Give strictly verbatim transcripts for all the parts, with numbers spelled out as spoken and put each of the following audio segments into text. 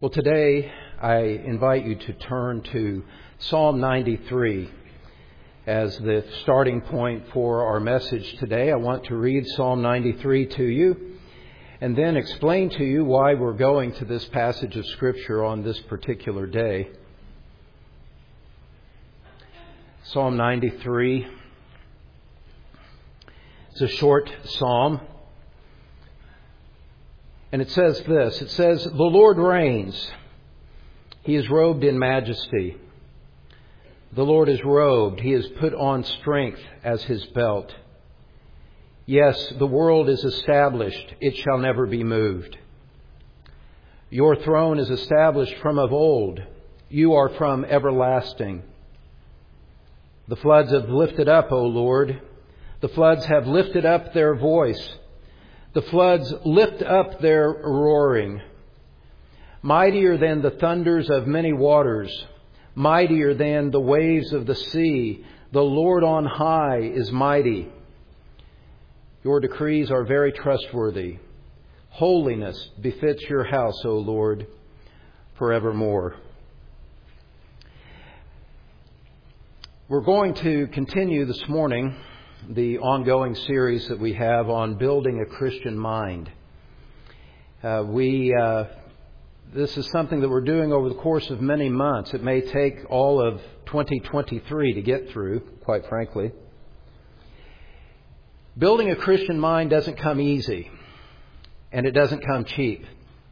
Well, today I invite you to turn to Psalm ninety-three as the starting point for our message today. I want to read Psalm ninety-three to you and then explain to you why we're going to this passage of Scripture on this particular day. Psalm ninety-three. It's a short psalm. And it says this, it says, "The Lord reigns. He is robed in majesty. The Lord is robed. He has put on strength as his belt. Yes, the world is established. It shall never be moved. Your throne is established from of old. You are from everlasting. The floods have lifted up, O Lord. The floods have lifted up their voice. The floods lift up their roaring. Mightier than the thunders of many waters, mightier than the waves of the sea, the Lord on high is mighty. Your decrees are very trustworthy. Holiness befits your house, O Lord, forevermore." We're going to continue this morning the ongoing series that we have on building a Christian mind. Uh, we uh, this is something that we're doing over the course of many months. It may take all of twenty twenty-three to get through, quite frankly. Building a Christian mind doesn't come easy, and it doesn't come cheap.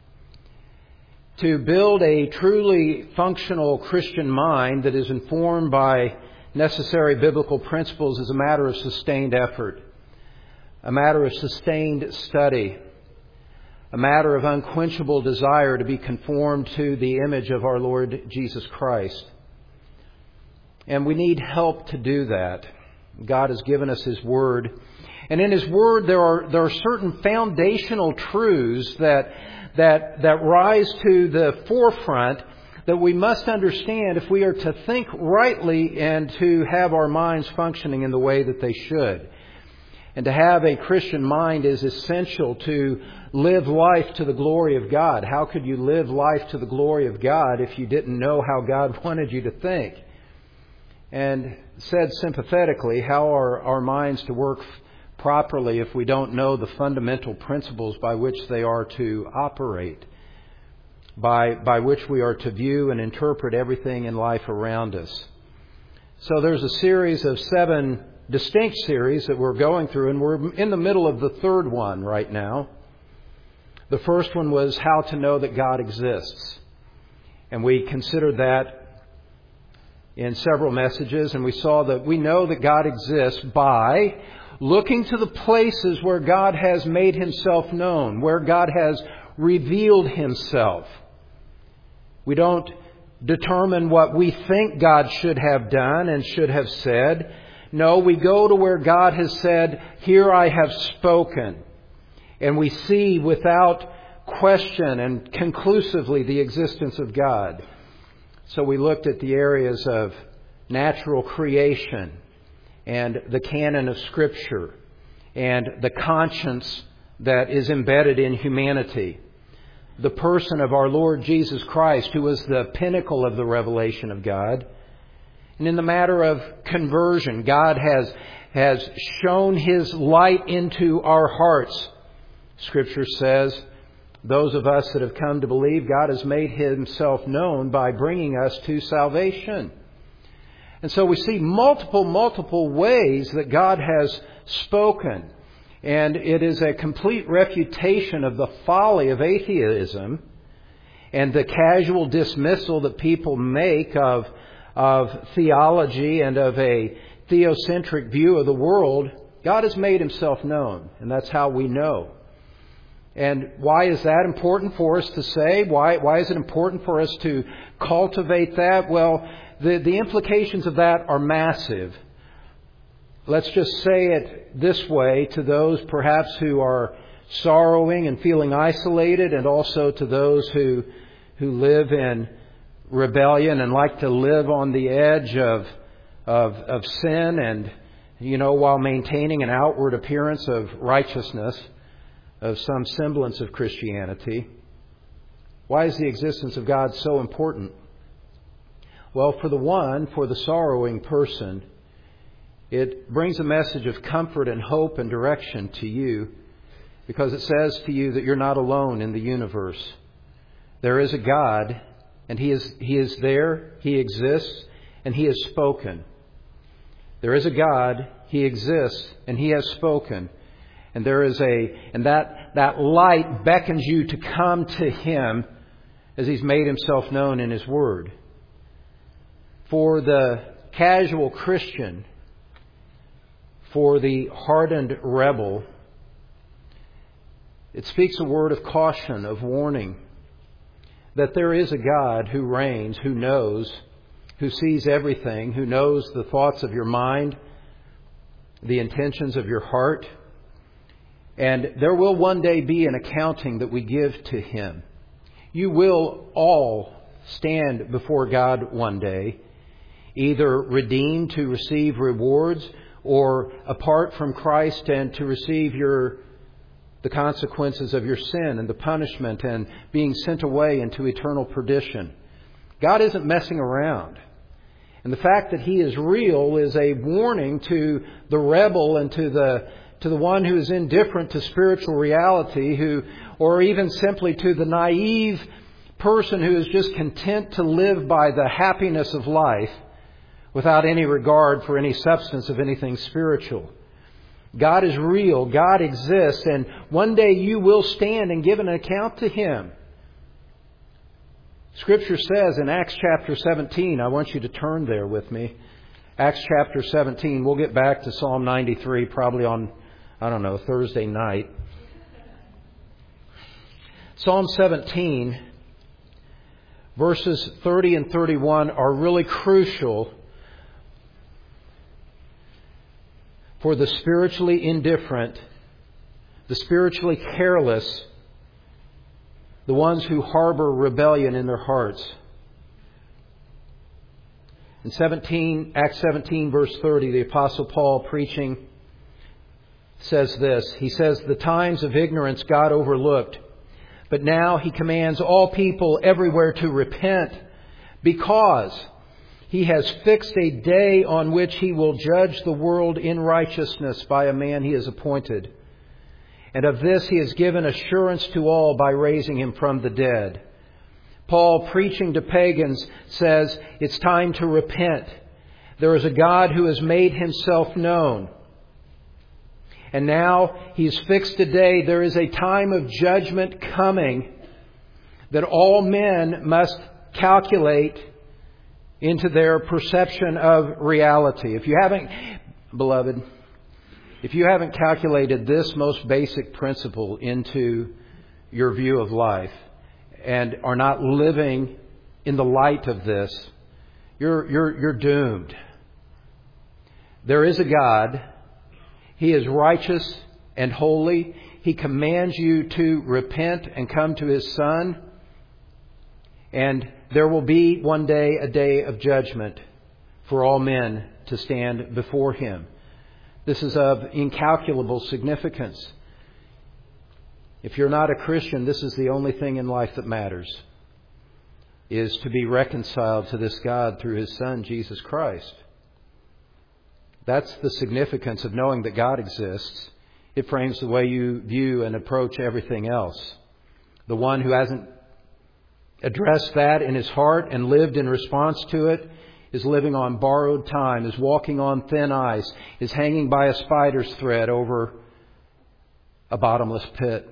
To build a truly functional Christian mind that is informed by necessary biblical principles is a matter of sustained effort, a matter of sustained study, a matter of unquenchable desire to be conformed to the image of our Lord Jesus Christ. And we need help to do that. God has given us His Word. And in His Word there are there are certain foundational truths that that that rise to the forefront that we must understand if we are to think rightly and to have our minds functioning in the way that they should. And to have a Christian mind is essential to live life to the glory of God. How could you live life to the glory of God if you didn't know how God wanted you to think? And said sympathetically, how are our minds to work properly if we don't know the fundamental principles by which they are to operate? By, by which we are to view and interpret everything in life around us. So there's a series of seven distinct series that we're going through, and we're in the middle of the third one right now. The first one was how to know that God exists. And we considered that in several messages, and we saw that we know that God exists by looking to the places where God has made Himself known, where God has revealed Himself. We don't determine what we think God should have done and should have said. No, we go to where God has said, "Here I have spoken." And we see without question and conclusively the existence of God. So we looked at the areas of natural creation and the canon of Scripture and the conscience that is embedded in humanity. The person of our Lord Jesus Christ, who was the pinnacle of the revelation of God. And in the matter of conversion, God has, has shown His light into our hearts. Scripture says, those of us that have come to believe, God has made Himself known by bringing us to salvation. And so we see multiple, multiple ways that God has spoken. And it is a complete refutation of the folly of atheism and the casual dismissal that people make of, of theology and of a theocentric view of the world. God has made Himself known, and that's how we know. And why is that important for us to say? Why, why is it important for us to cultivate that? Well, the, the implications of that are massive. Let's just say it this way to those perhaps who are sorrowing and feeling isolated, and also to those who who live in rebellion and like to live on the edge of of, of sin, and you know, while maintaining an outward appearance of righteousness, of some semblance of Christianity. Why is the existence of God so important? Well, for the one, for the sorrowing person, it brings a message of comfort and hope and direction to you, because it says to you that you're not alone in the universe. There is a God, and He is, He is there, He exists, and He has spoken. There is a God, He exists, and He has spoken. And there is a, and that, that light beckons you to come to Him as He's made Himself known in His Word. For the casual Christian, for the hardened rebel, it speaks a word of caution, of warning, that there is a God who reigns, who knows, who sees everything, who knows the thoughts of your mind, the intentions of your heart. And there will one day be an accounting that we give to Him. You will all stand before God one day, either redeemed to receive rewards, or apart from Christ and to receive your the consequences of your sin and the punishment and being sent away into eternal perdition. God isn't messing around. And the fact that He is real is a warning to the rebel and to the to the one who is indifferent to spiritual reality, who, or even simply to the naive person who is just content to live by the happiness of life without any regard for any substance of anything spiritual. God is real. God exists. And one day you will stand and give an account to Him. Scripture says in Acts chapter seventeen, I want you to turn there with me. Acts chapter seventeen. We'll get back to Psalm ninety-three probably on, I don't know, Thursday night. Psalm seventeen, verses thirty and thirty-one are really crucial for the spiritually indifferent, the spiritually careless, the ones who harbor rebellion in their hearts. In seventeen, Acts seventeen, verse thirty, the Apostle Paul preaching says this. He says, "The times of ignorance God overlooked, but now He commands all people everywhere to repent, because He has fixed a day on which He will judge the world in righteousness by a man He has appointed. And of this He has given assurance to all by raising Him from the dead." Paul, preaching to pagans, says it's time to repent. There is a God who has made Himself known. And now He's fixed a day. There is a time of judgment coming that all men must calculate into their perception of reality. If you haven't, beloved, if you haven't calculated this most basic principle into your view of life and are not living in the light of this, you're, you're, you're doomed. There is a God. He is righteous and holy. He commands you to repent and come to His Son. And there will be one day a day of judgment for all men to stand before Him. This is of incalculable significance. If you're not a Christian, this is the only thing in life that matters, is to be reconciled to this God through His Son, Jesus Christ. That's the significance of knowing that God exists. It frames the way you view and approach everything else. The one who hasn't addressed that in his heart and lived in response to it is living on borrowed time, is walking on thin ice, is hanging by a spider's thread over a bottomless pit.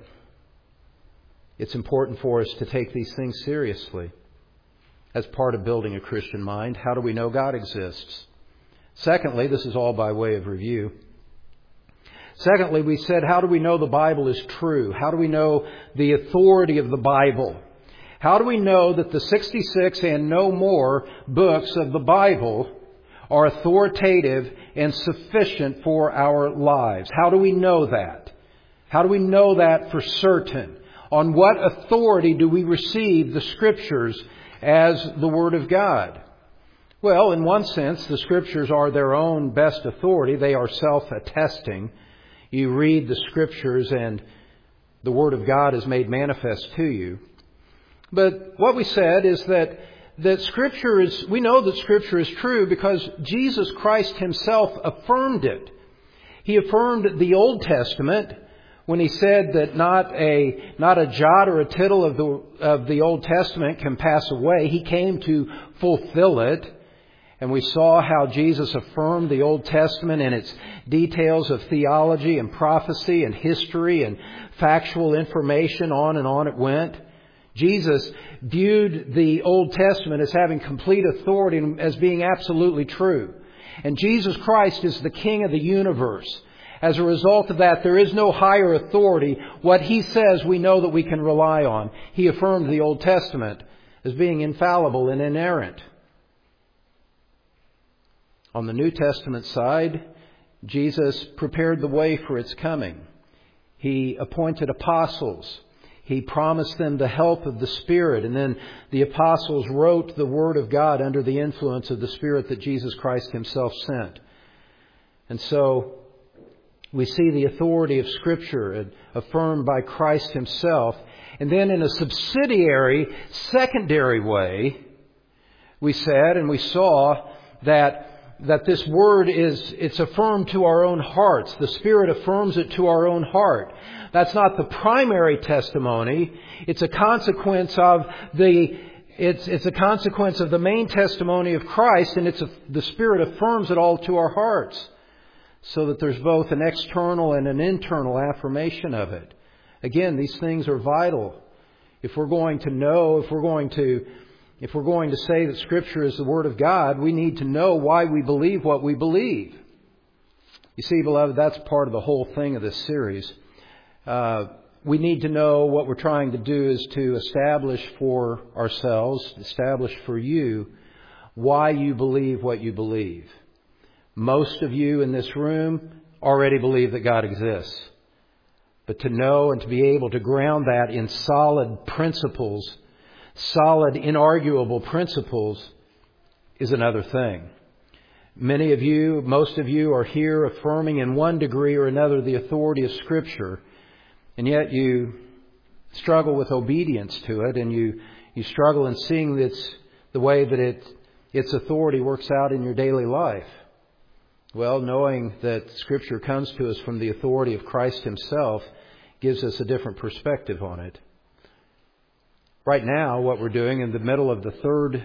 It's important for us to take these things seriously as part of building a Christian mind. How do we know God exists? Secondly, this is all by way of review. Secondly, we said, how do we know the Bible is true? How do we know the authority of the Bible? How do we know that the sixty-six and no more books of the Bible are authoritative and sufficient for our lives? How do we know that? How do we know that for certain? On what authority do we receive the Scriptures as the Word of God? Well, in one sense, the Scriptures are their own best authority. They are self-attesting. You read the Scriptures and the Word of God is made manifest to you. But what we said is that that Scripture is, we know that Scripture is true because Jesus Christ Himself affirmed it. He affirmed the Old Testament when He said that not a not a jot or a tittle of the of the Old Testament can pass away. He came to fulfill it. And we saw how Jesus affirmed the Old Testament and its details of theology and prophecy and history and factual information. On and on it went. Jesus viewed the Old Testament as having complete authority and as being absolutely true. And Jesus Christ is the King of the universe. As a result of that, there is no higher authority. What He says, we know that we can rely on. He affirmed the Old Testament as being infallible and inerrant. On the New Testament side, Jesus prepared the way for its coming. He appointed apostles. He promised them the help of the Spirit. And then the apostles wrote the Word of God under the influence of the Spirit that Jesus Christ Himself sent. And so we see the authority of Scripture affirmed by Christ Himself. And then in a subsidiary, secondary way, we said and we saw that that this Word is, it's affirmed to our own hearts. The Spirit affirms it to our own heart. That's not the primary testimony. It's a consequence of the, it's, it's a consequence of the main testimony of Christ, and it's a, the Spirit affirms it all to our hearts. So that there's both an external and an internal affirmation of it. Again, these things are vital. If we're going to know, if we're going to If we're going to say that Scripture is the Word of God, we need to know why we believe what we believe. You see, beloved, that's part of the whole thing of this series. Uh, we need to know what we're trying to do is to establish for ourselves, establish for you, why you believe what you believe. Most of you in this room already believe that God exists. But to know and to be able to ground that in solid principles, solid, inarguable principles, is another thing. Many of you, most of you are here affirming in one degree or another the authority of Scripture, and yet you struggle with obedience to it, and you, you struggle in seeing this, the way that it, its authority works out in your daily life. Well, knowing that Scripture comes to us from the authority of Christ Himself gives us a different perspective on it. Right now, what we're doing in the middle of the third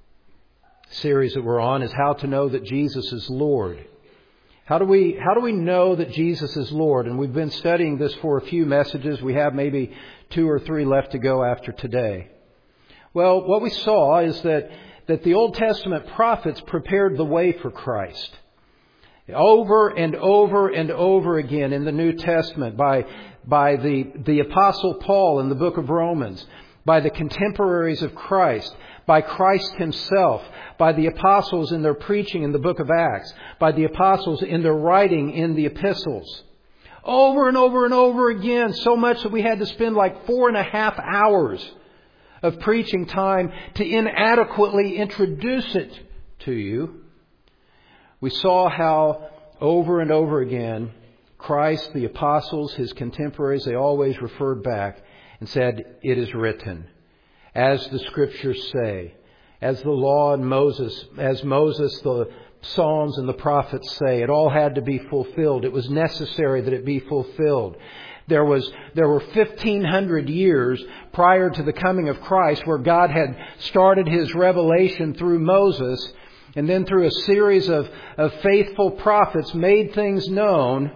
series that we're on is how to know that Jesus is Lord. How do we, how do we know that Jesus is Lord? And we've been studying this for a few messages. We have maybe two or three left to go after today. Well, what we saw is that, that the Old Testament prophets prepared the way for Christ. Over and over and over again in the New Testament by, by the, the Apostle Paul in the book of Romans, by the contemporaries of Christ, by Christ Himself, by the apostles in their preaching in the book of Acts, by the apostles in their writing in the epistles. Over and over and over again, so much that we had to spend like four and a half hours of preaching time to inadequately introduce it to you. We saw how over and over again, Christ, the apostles, His contemporaries, they always referred back and said, "It is written," as the Scriptures say, as the law and Moses, as Moses, the Psalms and the prophets say. It all had to be fulfilled. It was necessary that it be fulfilled. There was, there were fifteen hundred years prior to the coming of Christ where God had started His revelation through Moses, and then through a series of, of faithful prophets made things known.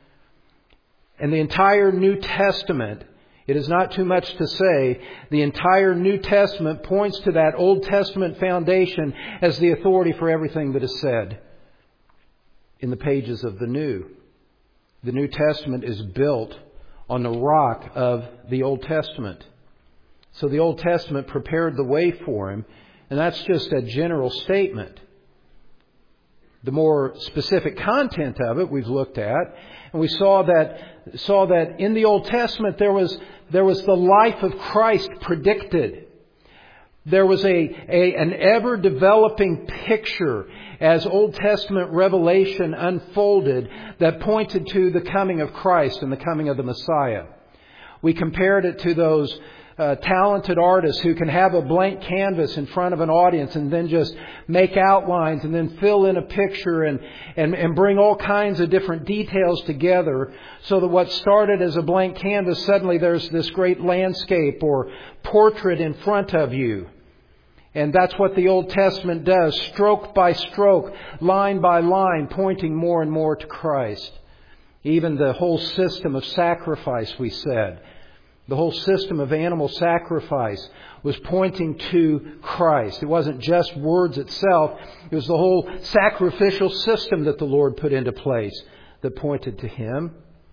And the entire New Testament, it is not too much to say, the entire New Testament points to that Old Testament foundation as the authority for everything that is said in the pages of the New. The New Testament is built on the rock of the Old Testament. So the Old Testament prepared the way for Him, and that's just a general statement. The more specific content of it we've looked at, and we saw that saw that in the Old Testament there was there was the life of Christ predicted. There was a, a an ever developing picture as Old Testament revelation unfolded that pointed to the coming of Christ and the coming of the Messiah. We compared it to those uh, talented artists who can have a blank canvas in front of an audience and then just make outlines and then fill in a picture and, and, and bring all kinds of different details together so that what started as a blank canvas, suddenly there's this great landscape or portrait in front of you. And that's what the Old Testament does, stroke by stroke, line by line, pointing more and more to Christ. Even the whole system of sacrifice, we said, the whole system of animal sacrifice was pointing to Christ. It wasn't just words itself, it was the whole sacrificial system that the Lord put into place that pointed to Him.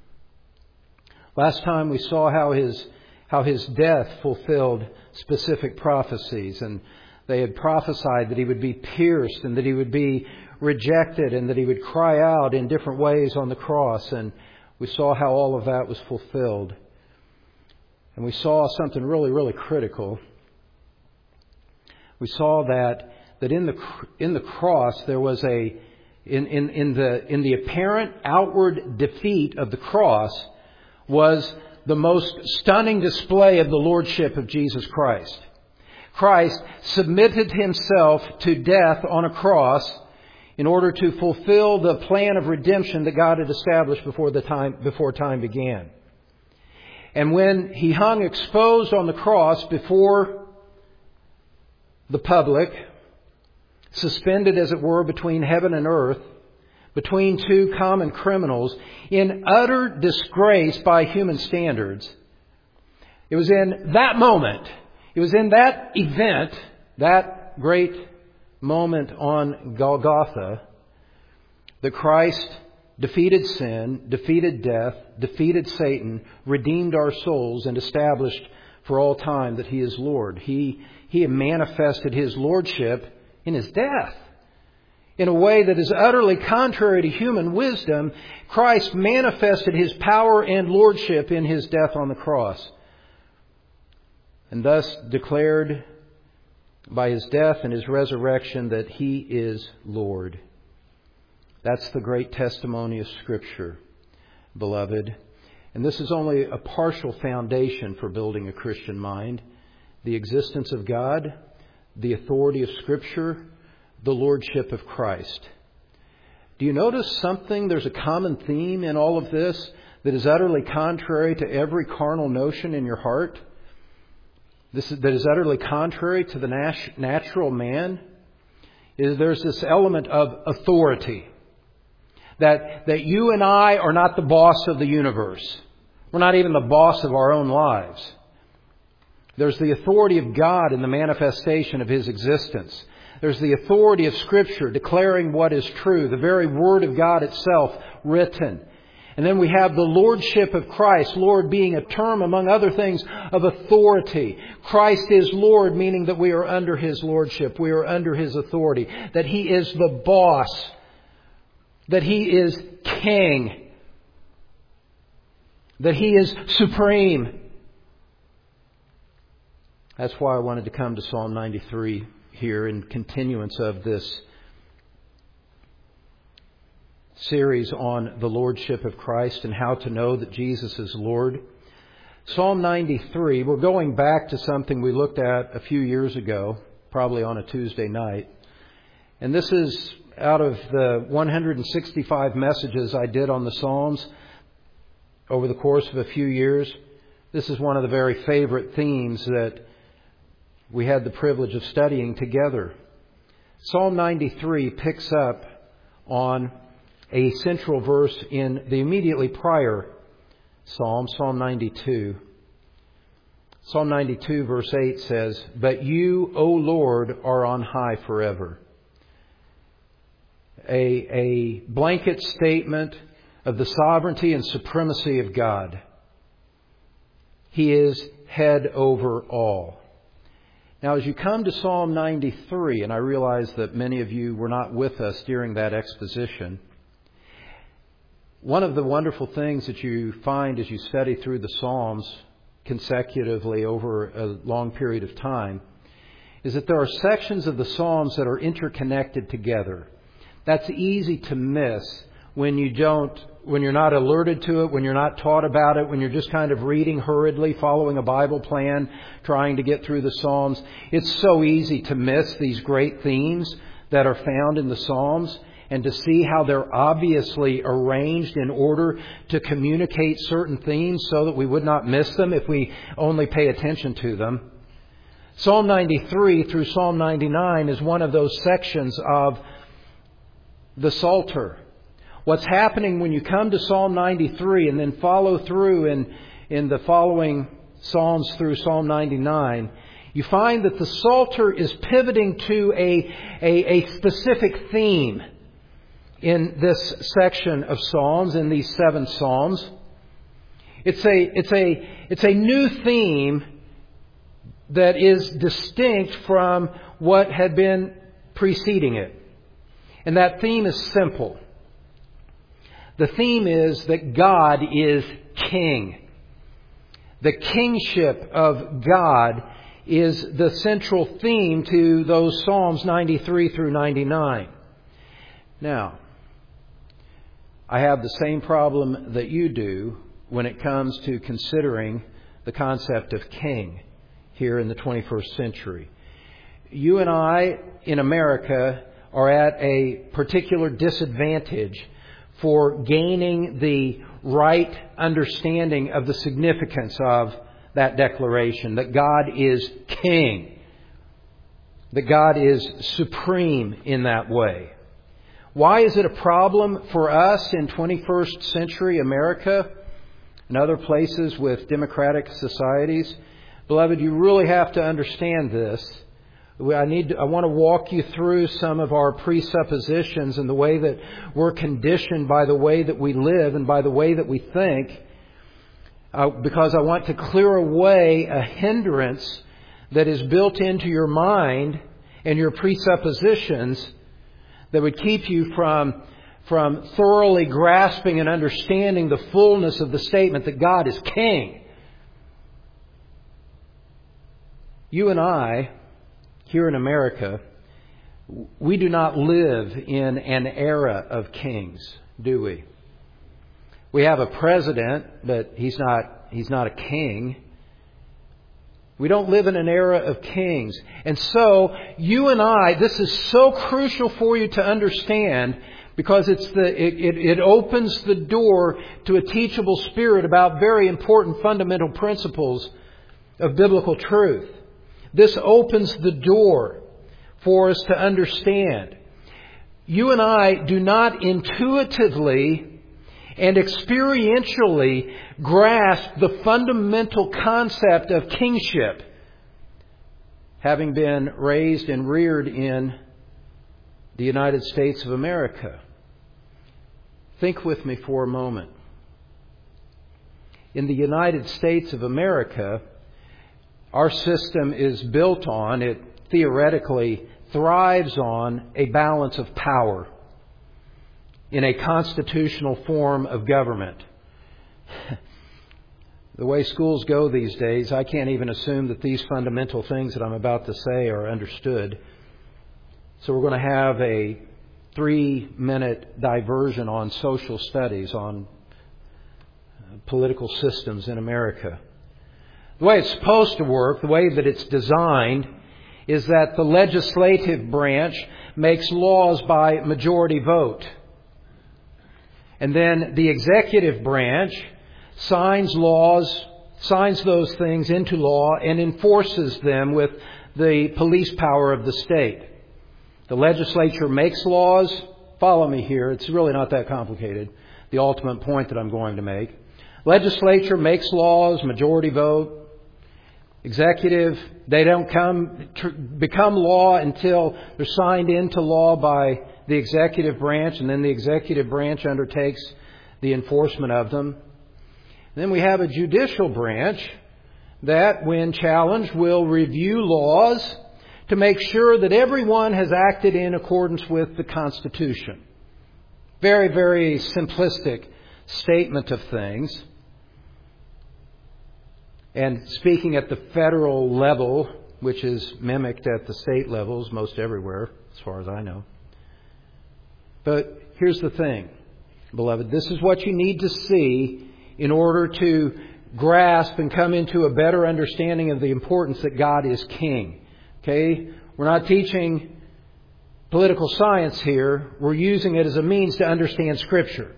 Last time we saw how His, how His death fulfilled specific prophecies, and they had prophesied that He would be pierced and that He would be rejected and that He would cry out in different ways on the cross. And we saw how all of that was fulfilled. And we saw something really, really critical. We saw that that in the in the cross there was a in, in, in the in the apparent outward defeat of the cross was the most stunning display of the lordship of Jesus Christ. Christ submitted Himself to death on a cross in order to fulfill the plan of redemption that God had established before the time before time began. And when He hung exposed on the cross before the public, suspended as it were between heaven and earth, between two common criminals, in utter disgrace by human standards, it was in that moment, it was in that event, that great moment on Golgotha, that Christ defeated sin, defeated death, defeated Satan, redeemed our souls, and established for all time that He is Lord. He, he manifested His lordship in His death. In a way that is utterly contrary to human wisdom, Christ manifested His power and lordship in His death on the cross, and thus declared by His death and His resurrection that He is Lord. That's the great testimony of Scripture, beloved. And this is only a partial foundation for building a Christian mind. The existence of God, the authority of Scripture, the lordship of Christ. Do you notice something? There's a common theme in all of this that is utterly contrary to every carnal notion in your heart. This is, that is utterly contrary to the nat- natural man. Is there's this element of authority. That, that you and I are not the boss of the universe. We're not even the boss of our own lives. There's the authority of God in the manifestation of His existence. There's the authority of Scripture declaring what is true, the very Word of God itself written. And then we have the lordship of Christ, Lord being a term, among other things, of authority. Christ is Lord, meaning that we are under His lordship, we are under His authority, that He is the boss, that He is King, that He is supreme. That's why I wanted to come to Psalm ninety-three here in continuance of this series on the lordship of Christ and how to know that Jesus is Lord. Psalm ninety-three, we're going back to something we looked at a few years ago, probably on a Tuesday night. And this is out of the one hundred sixty-five messages I did on the Psalms over the course of a few years. This is one of the very favorite themes that we had the privilege of studying together. Psalm ninety-three picks up on a central verse in the immediately prior Psalm, Psalm ninety-two. Psalm ninety-two verse eight says, "But you, O Lord, are on high forever." A, a blanket statement of the sovereignty and supremacy of God. He is head over all. Now, as you come to Psalm ninety-three, and I realize that many of you were not with us during that exposition, one of the wonderful things that you find as you study through the Psalms consecutively over a long period of time is that there are sections of the Psalms that are interconnected together. That's easy to miss when you don't, when you're not alerted to it, when you're not taught about it, when you're just kind of reading hurriedly, following a Bible plan, trying to get through the Psalms. It's so easy to miss these great themes that are found in the Psalms, and to see how they're obviously arranged in order to communicate certain themes so that we would not miss them if we only pay attention to them. Psalm ninety-three through Psalm ninety-nine is one of those sections of the Psalter. What's happening when you come to Psalm ninety-three and then follow through in, in the following Psalms through Psalm ninety-nine, you find that the Psalter is pivoting to a, a, a specific theme in this section of Psalms, in these seven Psalms. It's a, it's a, it's a new theme that is distinct from what had been preceding it. And that theme is simple. The theme is that God is King. The kingship of God is the central theme to those Psalms ninety-three through ninety-nine. Now, I have the same problem that you do when it comes to considering the concept of king here in the twenty-first century. You and I in America are at a particular disadvantage for gaining the right understanding of the significance of that declaration, that God is King, that God is supreme in that way. Why is it a problem for us in twenty-first century America and other places with democratic societies? Beloved, you really have to understand this. I need to, I want to walk you through some of our presuppositions and the way that we're conditioned by the way that we live and by the way that we think, uh, because I want to clear away a hindrance that is built into your mind and your presuppositions that would keep you from, from thoroughly grasping and understanding the fullness of the statement that God is King. You and I, here in America, we do not live in an era of kings, do we? We have a president, but he's not, he's not a king. We don't live in an era of kings. And so, you and I, this is so crucial for you to understand, because it's the, it, it, it opens the door to a teachable spirit about very important fundamental principles of biblical truth. This opens the door for us to understand. You and I do not intuitively and experientially grasp the fundamental concept of kingship, having been raised and reared in the United States of America. Think with me for a moment. In the United States of America, our system is built on, it theoretically thrives on, a balance of power in a constitutional form of government. The way schools go these days, I can't even assume that these fundamental things that I'm about to say are understood. So we're going to have a three-minute diversion on social studies, on political systems in America. The way it's supposed to work, the way that it's designed, is that the legislative branch makes laws by majority vote. And then the executive branch signs laws, signs those things into law and enforces them with the police power of the state. The legislature makes laws. Follow me here. It's really not that complicated. The ultimate point that I'm going to make. Legislature makes laws, majority vote. Executive, they don't come tr- become law until they're signed into law by the executive branch, and then the executive branch undertakes the enforcement of them. Then we have a judicial branch that, when challenged, will review laws to make sure that everyone has acted in accordance with the Constitution. Very, very simplistic statement of things. And speaking at the federal level, which is mimicked at the state levels most everywhere, as far as I know. But here's the thing. beloved. This is what you need to see in order to grasp and come into a better understanding of the importance that God is King. Okay? We're not teaching political science here. We're using it as a means to understand Scripture.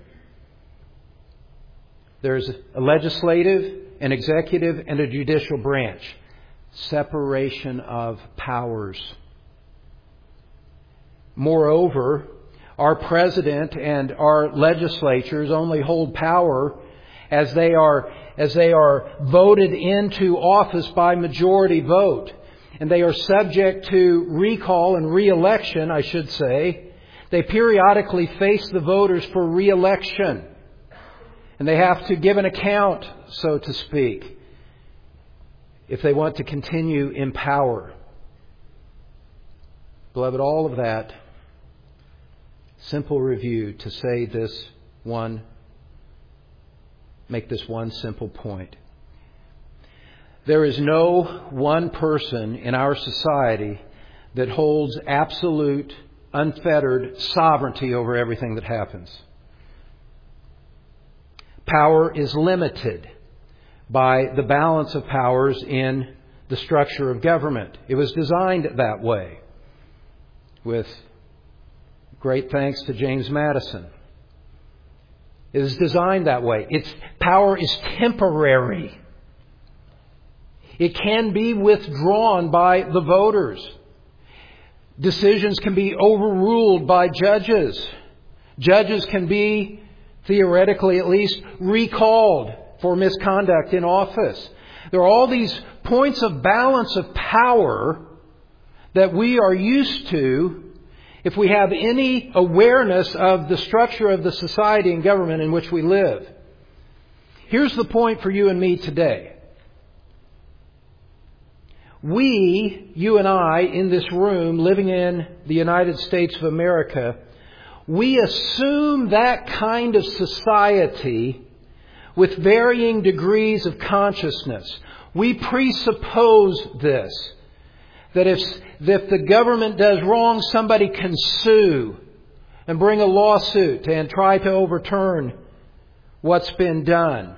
There's a legislative, an executive, and a judicial branch. Separation of powers. Moreover, our president and our legislatures only hold power as they are as they are voted into office by majority vote. And they are subject to recall and re-election, I should say. They periodically face the voters for re-election. And they have to give an account, so to speak, if they want to continue in power. Beloved, all of that, simple review to say this one, make this one simple point. There is no one person in our society that holds absolute, unfettered sovereignty over everything that happens. Power is limited by the balance of powers in the structure of government. It was designed that way, with great thanks to James Madison. It is designed that way. Its power is temporary. It can be withdrawn by the voters. Decisions can be overruled by judges. Judges can be, theoretically at least, recalled for misconduct in office. There are all these points of balance of power that we are used to if we have any awareness of the structure of the society and government in which we live. Here's the point for you and me today. We, you and I, in this room, living in the United States of America, we assume that kind of society with varying degrees of consciousness. We presuppose this, that if, if the government does wrong, somebody can sue and bring a lawsuit and try to overturn what's been done.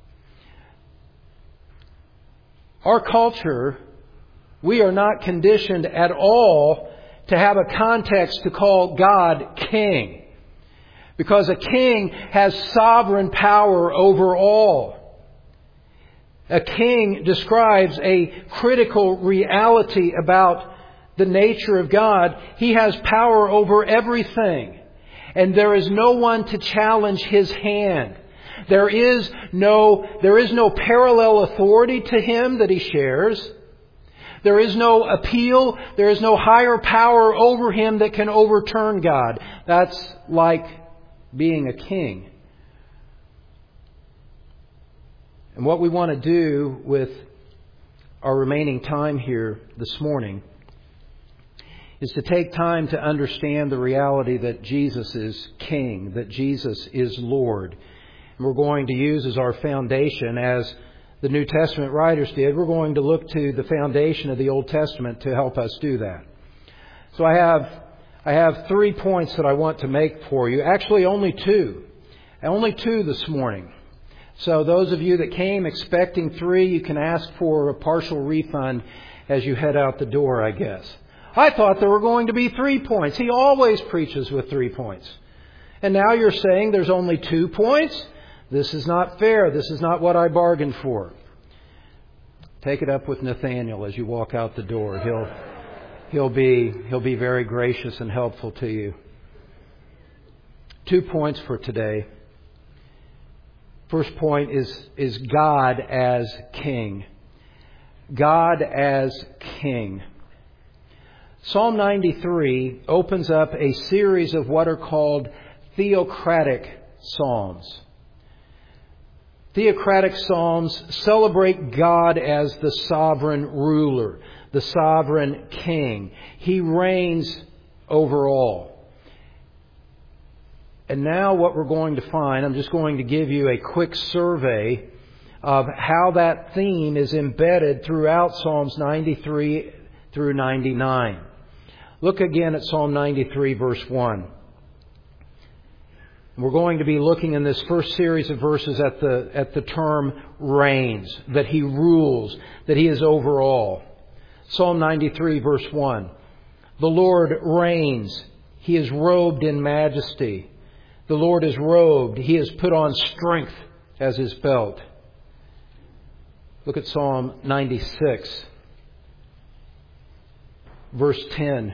Our culture, we are not conditioned at all to have a context to call God King. Because a king has sovereign power over all. A king describes a critical reality about the nature of God. He has power over everything. And there is no one to challenge His hand. There is no, there is no parallel authority to Him that He shares. There is no appeal. There is no higher power over Him that can overturn God. That's like being a king. And what we want to do with our remaining time here this morning is to take time to understand the reality that Jesus is King, that Jesus is Lord. And we're going to use as our foundation, as the New Testament writers did, we're going to look to the foundation of the Old Testament to help us do that. So I have I have three points that I want to make for you. Actually, only two. Only two this morning. So those of you that came expecting three, you can ask for a partial refund as you head out the door, I guess. I thought there were going to be three points. He always preaches with three points. And now you're saying there's only two points? This is not fair. This is not what I bargained for. Take it up with Nathaniel as you walk out the door. He'll he'll be he'll be very gracious and helpful to you. Two points for today. First point is is God as King. God as King. Psalm ninety-three opens up a series of what are called theocratic psalms. Theocratic psalms celebrate God as the sovereign ruler, the sovereign king. He reigns over all. And now what we're going to find, I'm just going to give you a quick survey of how that theme is embedded throughout Psalms ninety-three through ninety-nine. Look again at Psalm ninety-three, verse one. We're going to be looking in this first series of verses at the, at the term reigns, that He rules, that He is over all. Psalm ninety-three, verse one. The Lord reigns. He is robed in majesty. The Lord is robed. He has put on strength as His belt. Look at Psalm ninety-six, verse ten.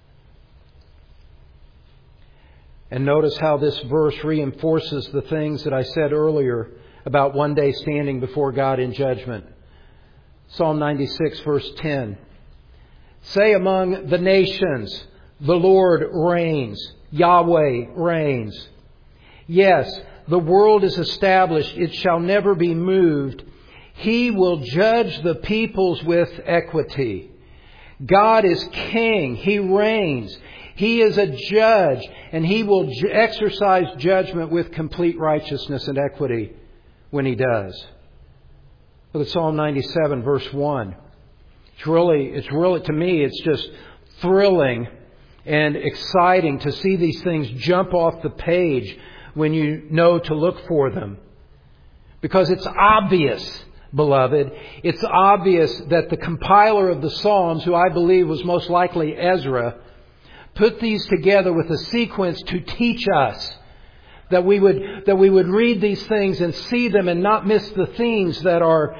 And notice how this verse reinforces the things that I said earlier about one day standing before God in judgment. Psalm ninety-six, verse ten. Say among the nations, the Lord reigns. Yahweh reigns. Yes, the world is established. It shall never be moved. He will judge the peoples with equity. God is king. He reigns. He is a judge, and He will ju- exercise judgment with complete righteousness and equity when He does. Look at Psalm ninety-seven, verse one. It's really, it's really, to me, it's just thrilling and exciting to see these things jump off the page when you know to look for them. Because it's obvious, beloved, it's obvious that the compiler of the Psalms, who I believe was most likely Ezra, put these together with a sequence to teach us that we would that we would read these things and see them and not miss the themes that are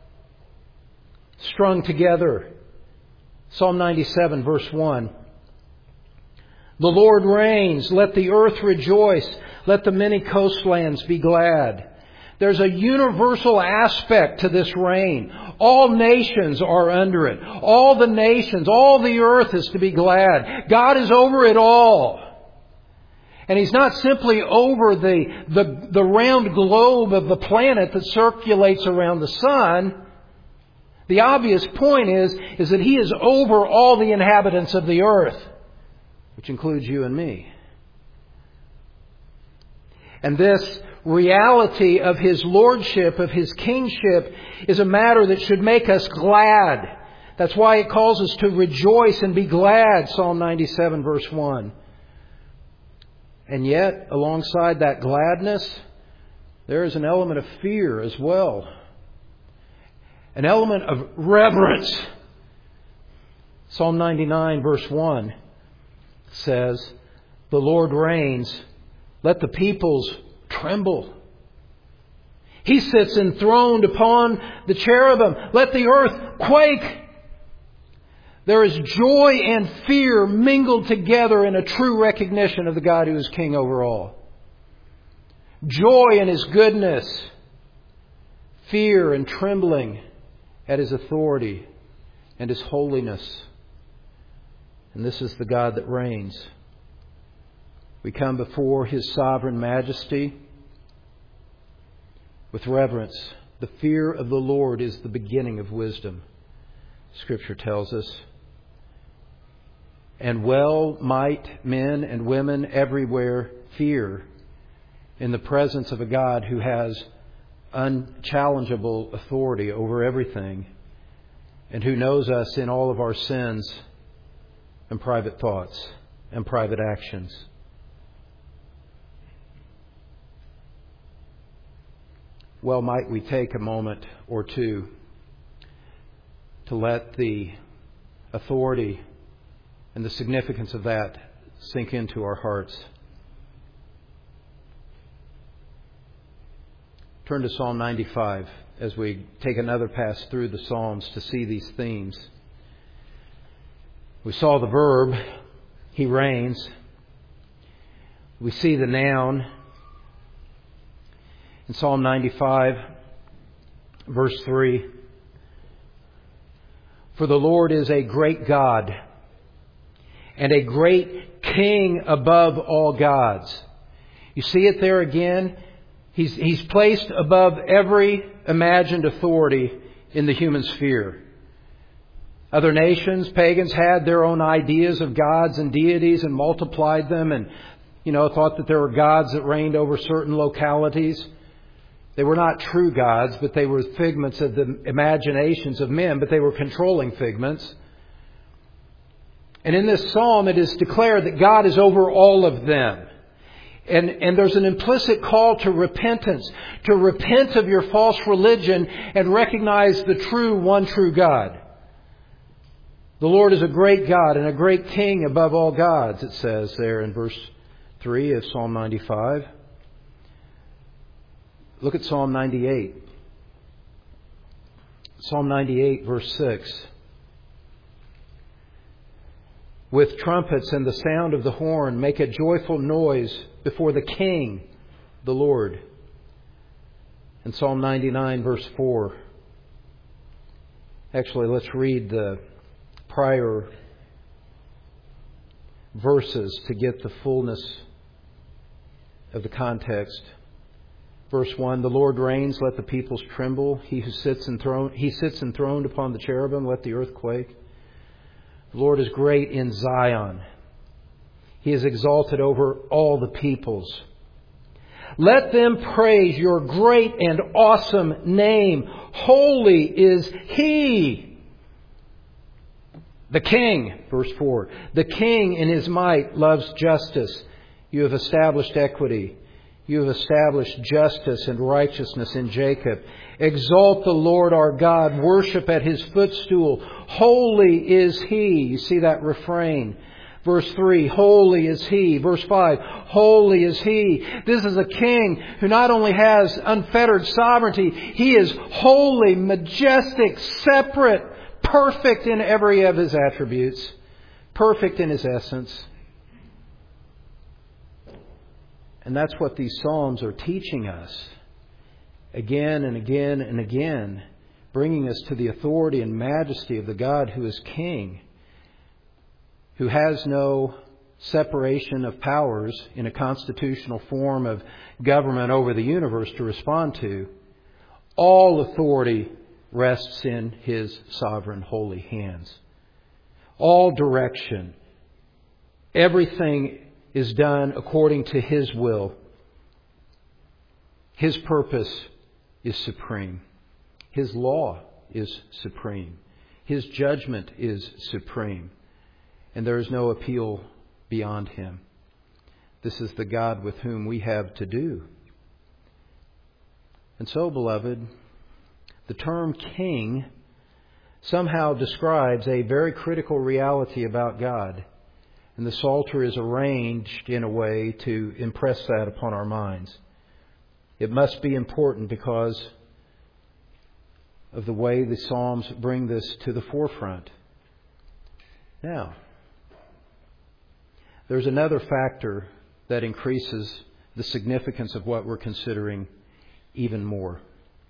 strung together. Psalm ninety-seven, verse one. The Lord reigns. Let the earth rejoice. Let the many coastlands be glad. There's a universal aspect to this reign. All nations are under it. All the nations, all the earth is to be glad. God is over it all. And He's not simply over the, the, the round globe of the planet that circulates around the sun. The obvious point is, is that He is over all the inhabitants of the earth, which includes you and me. And this reality of His lordship, of His kingship, is a matter that should make us glad. That's why it calls us to rejoice and be glad, Psalm ninety-seven, verse one. And yet, alongside that gladness, there is an element of fear as well. An element of reverence. Psalm ninety-nine, verse one says, the Lord reigns. Let the peoples tremble. He sits enthroned upon the cherubim. Let the earth quake. There is joy and fear mingled together in a true recognition of the God who is king over all. Joy in His goodness. Fear and trembling at His authority and His holiness. And this is the God that reigns. We come before His sovereign majesty with reverence. The fear of the Lord is the beginning of wisdom, Scripture tells us. And well might men and women everywhere fear in the presence of a God who has unchallengeable authority over everything and who knows us in all of our sins and private thoughts and private actions. Well, might we take a moment or two to let the authority and the significance of that sink into our hearts. Turn to Psalm ninety-five as we take another pass through the Psalms to see these themes. We saw the verb, He reigns. We see the noun in Psalm ninety-five, verse three. For the Lord is a great God and a great King above all gods. You see it there again? He's, he's placed above every imagined authority in the human sphere. Other nations, pagans, had their own ideas of gods and deities and multiplied them and, you know, thought that there were gods that reigned over certain localities. They were not true gods, but they were figments of the imaginations of men, but they were controlling figments. And in this psalm, it is declared that God is over all of them. And, and there's an implicit call to repentance, to repent of your false religion and recognize the true, one true God. The Lord is a great God and a great King above all gods, it says there in verse three of Psalm ninety-five. Look at Psalm ninety-eight. Psalm ninety-eight, verse six. With trumpets and the sound of the horn, make a joyful noise before the King, the Lord. And Psalm ninety-nine, verse four. Actually, let's read the prior verses to get the fullness of the context. Verse one, the Lord reigns, let the peoples tremble. He who sits enthroned, he sits enthroned upon the cherubim, let the earth quake. The Lord is great in Zion. He is exalted over all the peoples. Let them praise your great and awesome name. Holy is He. The King, verse four. The King in His might loves justice. You have established equity. You have established justice and righteousness in Jacob. Exalt the Lord our God. Worship at His footstool. Holy is He. You see that refrain. Verse three, holy is He. Verse five, holy is He. This is a King who not only has unfettered sovereignty, He is holy, majestic, separate, perfect in every of His attributes, perfect in His essence. And that's what these Psalms are teaching us again and again and again, bringing us to the authority and majesty of the God who is King, who has no separation of powers in a constitutional form of government over the universe to respond to. All authority rests in His sovereign holy hands. All direction, everything is done according to His will. His purpose is supreme. His law is supreme. His judgment is supreme. And there is no appeal beyond Him. This is the God with whom we have to do. And so, beloved, the term King somehow describes a very critical reality about God. And the Psalter is arranged in a way to impress that upon our minds. It must be important because of the way the Psalms bring this to the forefront. Now, there's another factor that increases the significance of what we're considering even more.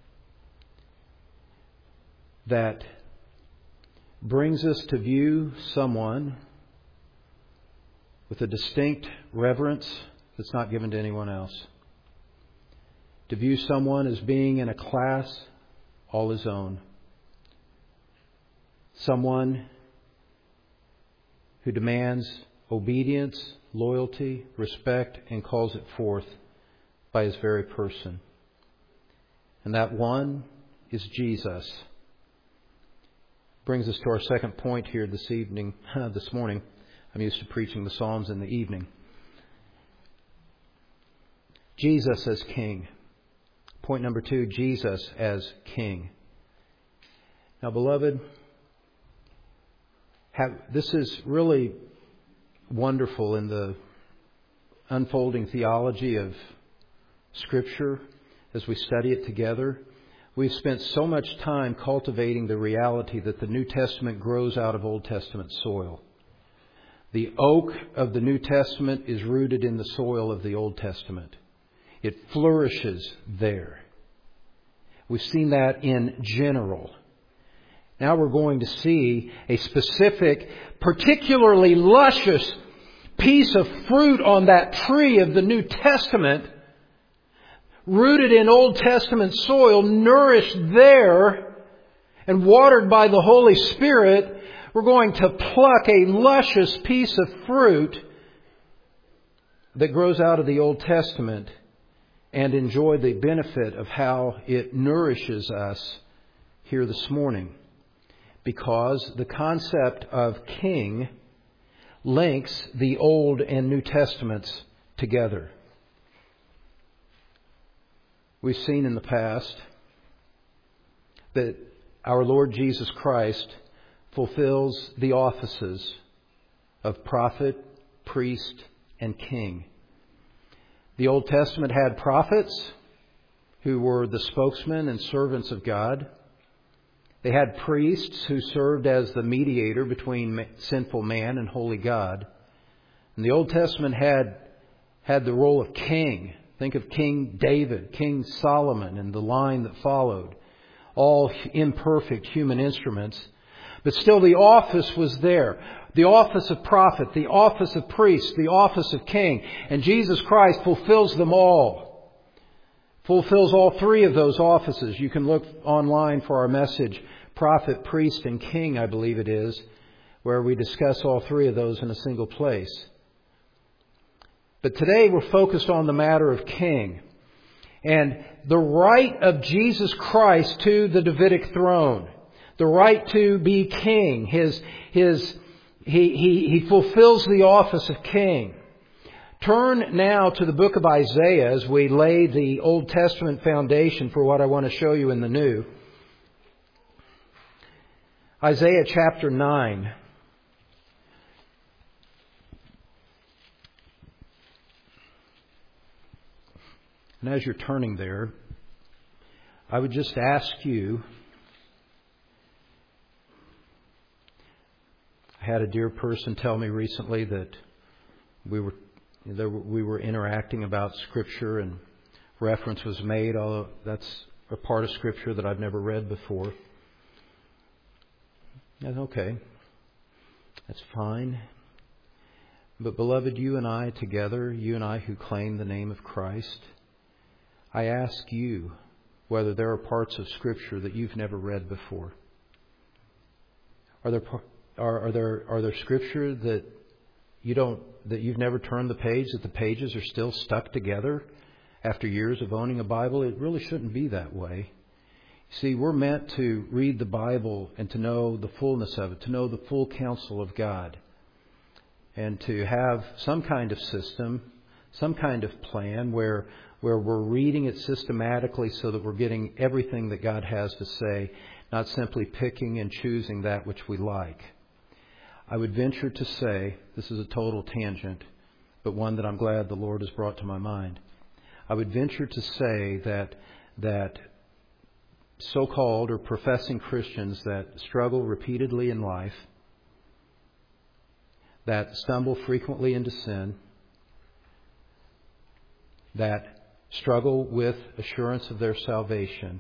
That brings us to view someone with a distinct reverence that's not given to anyone else. To view someone as being in a class all his own. Someone who demands obedience, loyalty, respect, and calls it forth by His very person. And that one is Jesus. Brings us to our second point here this evening, this morning. I'm used to preaching the Psalms in the evening. Jesus as King. Point number two, Jesus as King. Now, beloved, have, this is really wonderful in the unfolding theology of Scripture as we study it together. We've spent so much time cultivating the reality that the New Testament grows out of Old Testament soil. The oak of the New Testament is rooted in the soil of the Old Testament. It flourishes there. We've seen that in general. Now we're going to see a specific, particularly luscious piece of fruit on that tree of the New Testament, rooted in Old Testament soil, nourished there and watered by the Holy Spirit. We're going to pluck a luscious piece of fruit that grows out of the Old Testament and enjoy the benefit of how it nourishes us here this morning. Because the concept of king links the Old and New Testaments together. we've seen in the past that our Lord Jesus Christ fulfills the offices of prophet, priest, and king. The Old Testament had prophets who were the spokesmen and servants of God. They had priests who served as the mediator between sinful man and holy God. And the Old Testament had had the role of king. Think of King David, King Solomon, and the line that followed. All imperfect human instruments. But still the office was there. The office of prophet, the office of priest, the office of king. And Jesus Christ fulfills them all. Fulfills all three of those offices. You can look online for our message, Prophet, Priest, and King, I believe it is, where we discuss all three of those in a single place. But today we're focused on the matter of king. And the right of Jesus Christ to the Davidic throne. The right to be king. His, his, he, he, he fulfills the office of king. Turn now to the book of Isaiah as we lay the Old Testament foundation for what I want to show you in the New. Isaiah chapter nine. And as you're turning there, I would just ask you, I had a dear person tell me recently that we were we were interacting about Scripture and reference was made, although that's a part of Scripture that I've never read before. That's okay. That's fine. But beloved, you and I together, you and I who claim the name of Christ, I ask you whether there are parts of Scripture that you've never read before. Are there are, are there are there Scripture that you don't that you've never turned the page, that the pages are still stuck together after years of owning a Bible? It really shouldn't be that way. See, we're meant to read the Bible and to know the fullness of it, to know the full counsel of God, and to have some kind of system, some kind of plan where where we're reading it systematically so that we're getting everything that God has to say, not simply picking and choosing that which we like. I would venture to say, this is a total tangent, but one that I'm glad the Lord has brought to my mind. I would venture to say that that so-called or professing Christians that struggle repeatedly in life, that stumble frequently into sin, that struggle with assurance of their salvation,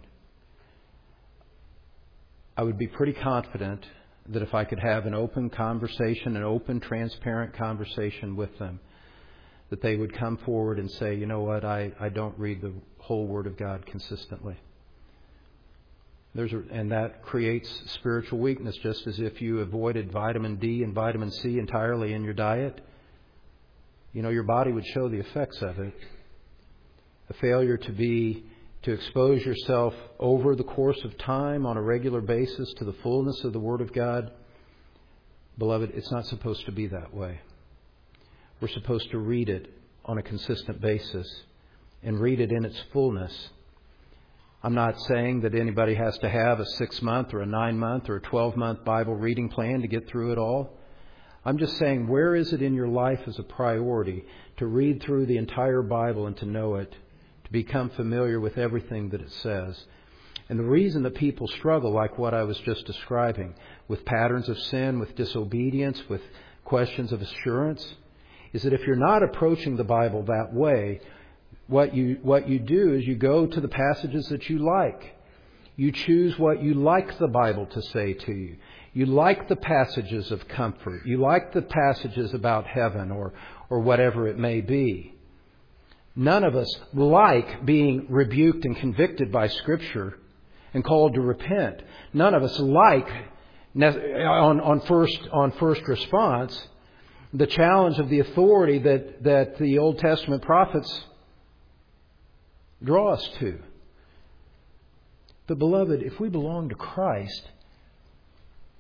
I would be pretty confident that if I could have an open conversation, an open, transparent conversation with them, that they would come forward and say, you know what, I, I don't read the whole Word of God consistently. There's a, and that creates spiritual weakness, just as if you avoided vitamin D and vitamin C entirely in your diet. You know, your body would show the effects of it. A failure to be, to expose yourself over the course of time on a regular basis to the fullness of the Word of God. Beloved, it's not supposed to be that way. We're supposed to read it on a consistent basis and read it in its fullness. I'm not saying that anybody has to have a six-month or a nine-month or a twelve-month Bible reading plan to get through it all. I'm just saying, where is it in your life as a priority to read through the entire Bible and to know it, to become familiar with everything that it says? And the reason that people struggle, like what I was just describing, with patterns of sin, with disobedience, with questions of assurance, is that if you're not approaching the Bible that way, what you what you do is you go to the passages that you like. You choose what you like the Bible to say to you. You like the passages of comfort. You like the passages about heaven or or whatever it may be. None of us like being rebuked and convicted by Scripture and called to repent. None of us like, on, on first on first response, the challenge of the authority that, that the Old Testament prophets draw us to. But beloved, if we belong to Christ,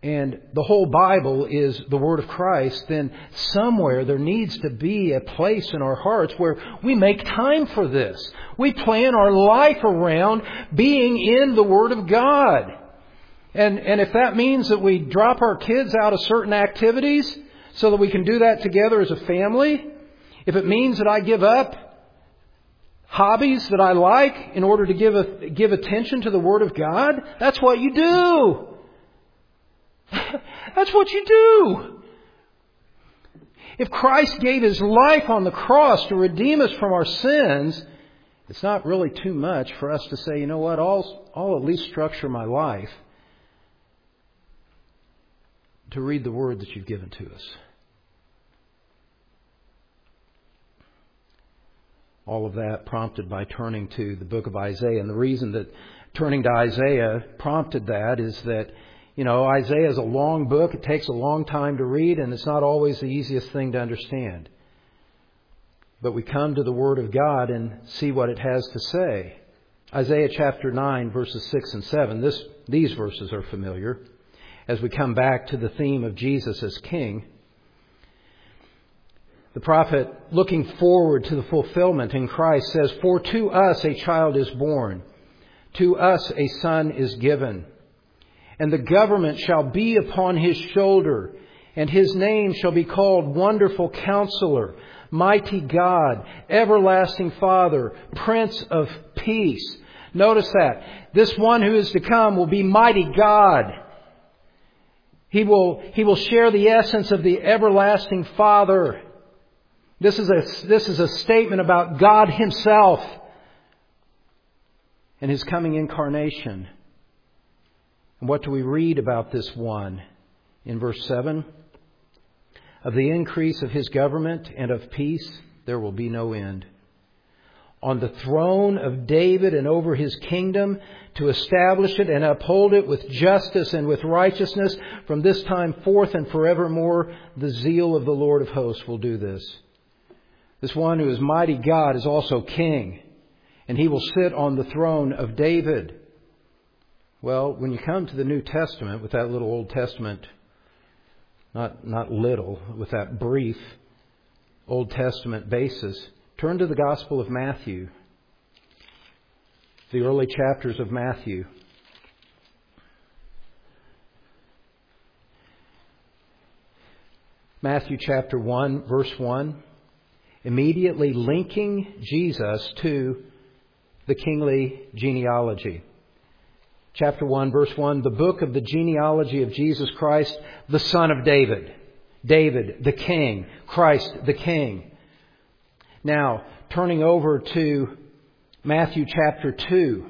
and the whole Bible is the Word of Christ, then somewhere there needs to be a place in our hearts where we make time for this. We plan our life around being in the Word of God. And, and if that means that we drop our kids out of certain activities so that we can do that together as a family, if it means that I give up hobbies that I like in order to give a, give attention to the Word of God, that's what you do. That's what you do. If Christ gave His life on the cross to redeem us from our sins, it's not really too much for us to say, you know what, I'll, I'll at least structure my life to read the Word that You've given to us. All of that prompted by turning to the book of Isaiah. And the reason that turning to Isaiah prompted that is that, you know, Isaiah is a long book. It takes a long time to read, and it's not always the easiest thing to understand. But we come to the Word of God and see what it has to say. Isaiah chapter nine, verses six and seven. This, these verses are familiar as we come back to the theme of Jesus as King. The prophet, looking forward to the fulfillment in Christ, says, "For to us a child is born, to us a son is given, and the government shall be upon His shoulder, and His name shall be called Wonderful Counselor, Mighty God, Everlasting Father, Prince of Peace." Notice that. This one who is to come will be Mighty God. He will, he will share the essence of the Everlasting Father. This is a, this is a statement about God Himself and His coming incarnation. And what do we read about this one? In verse seven, "Of the increase of His government and of peace there will be no end. On the throne of David and over His kingdom, to establish it and uphold it with justice and with righteousness from this time forth and forevermore, the zeal of the Lord of hosts will do this." This one who is mighty God is also King, and He will sit on the throne of David. Well, when you come to the New Testament with that little Old Testament, not, not little, with that brief Old Testament basis, turn to the Gospel of Matthew, the early chapters of Matthew. Matthew chapter one, verse one. Immediately linking Jesus to the kingly genealogy. Chapter one, verse one, the book of the genealogy of Jesus Christ, the son of David. David, the king. Christ, the king. Now, turning over to Matthew chapter two.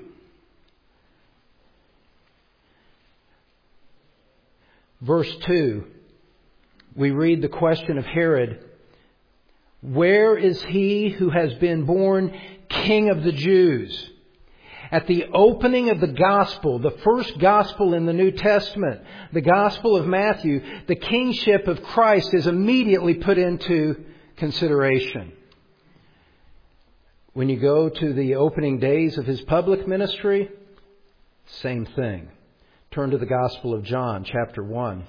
Verse two, we read the question of Herod, "Where is He who has been born King of the Jews?" At the opening of the Gospel, the first Gospel in the New Testament, the Gospel of Matthew, the kingship of Christ is immediately put into consideration. When you go to the opening days of His public ministry, same thing. Turn to the Gospel of John, chapter one.